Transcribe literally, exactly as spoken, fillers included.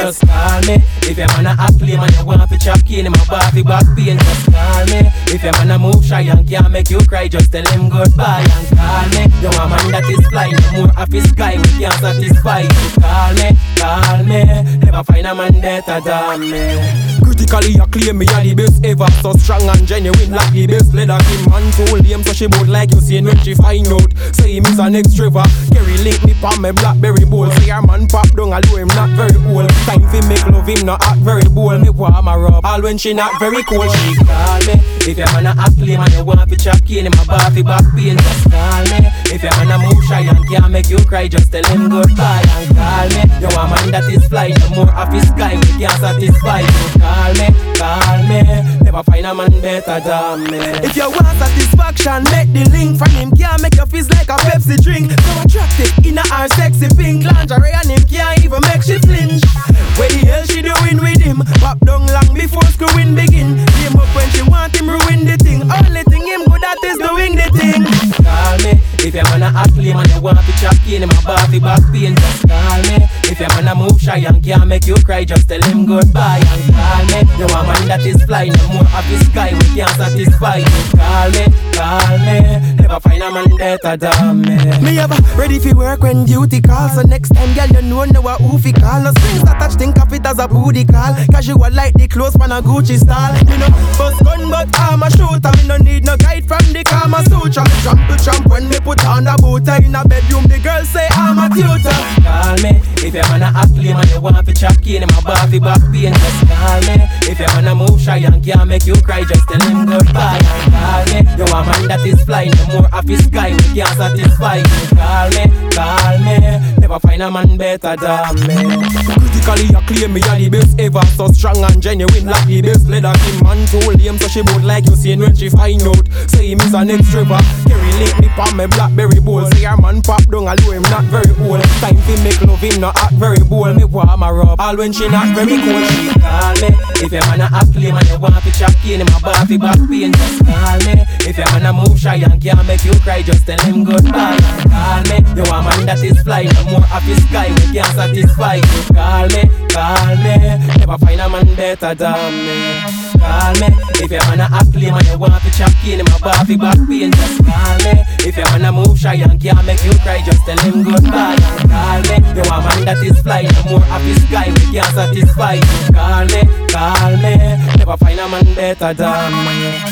just call me. If your man a act lame and you want to chop cane him a body back pain, just call me. If your man a move shy and can't make you cry, just tell him goodbye and call me. You a man that is fly, no more of his guy we can't satisfy. Just call me, call me. Never find a man better than me. Critically I claim me are the best ever, so strong and genuine like the best leather. Kim man told him so she bout like you seen when she find out. Say him is an extrovert. Carry link me palm me blackberry bowl. Say her man pop down although him not very old. Time fi make love him not act very bold. Me warm her up all when she not very cold. She call me. If your man a act lame and you want to chop cane him a body back pain, just call me. If your man a move shy and can't make you cry, just tell him goodbye and call me. You a man that is fly, no more of his guy we can't satisfy. You call me, call me. Never find a man better than me. If you want satisfaction, make the link from him. Can't make you fizz like a Pepsi drink. So attractive in a her sexy pink lingerie and him can't even make she flinch. What the hell she doing with him? Pop down long before screwing begin. Him up when she want him ruin the thing. Only thing him good at is doing the thing. Call me. If your man a act lame and you want to chop cane him a body back pain, just call me. If your man a move shy and can't make you cry, just tell him goodbye and call me. You a man that is fly, no more of his guy we can't satisfy. You call me, call me. Never find a man better than me. Me ever ready for work when duty calls. So next time girl you know know who fi call. No strings attached, think of it as a booty call. Casual like the clothes pan a Gucci style. Me no bust gun but I'm a shooter. Me no need no guide from the Kama Sutra. Me jump to jump when me put on the boot. In a bedroom the girl say I'm a tutor. Call me. If your man a act lame and you want to chop cane him a body back pain, just call me. If your man a move shy and can't make you cry, just tell him goodbye and call me. You a man that is fly, no more of his guy we can't satisfy. You call me, call me. Never find a man better than me. Critically I claim me are the best ever, so strong and genuine like the best leather. Kim man told him so she bout like you seen when she find out. Say him is an extrovert. Carry link me palm me blackberry bowl. Say her man pop down although him not very old. Time fi make love him not act very bold. Me warm her up all when she not very cold. She call me. If your man a act lame and you want to chop cane him a body back pain, just call me. If your man a move shy and can't make you cry, just tell him goodbye and call me. You a man that is fly, no more of his guy we can't satisfy. You call me, call me. Never find a man better than me. Call me. If your man a act lame and you want to chop cane him a body back pain, just call me. If your man a move shy and can't make you cry, just tell him goodbye and call me. You a man that is fly, no more of his guy we can't satisfy. You call me, call me. Never find a man better than me.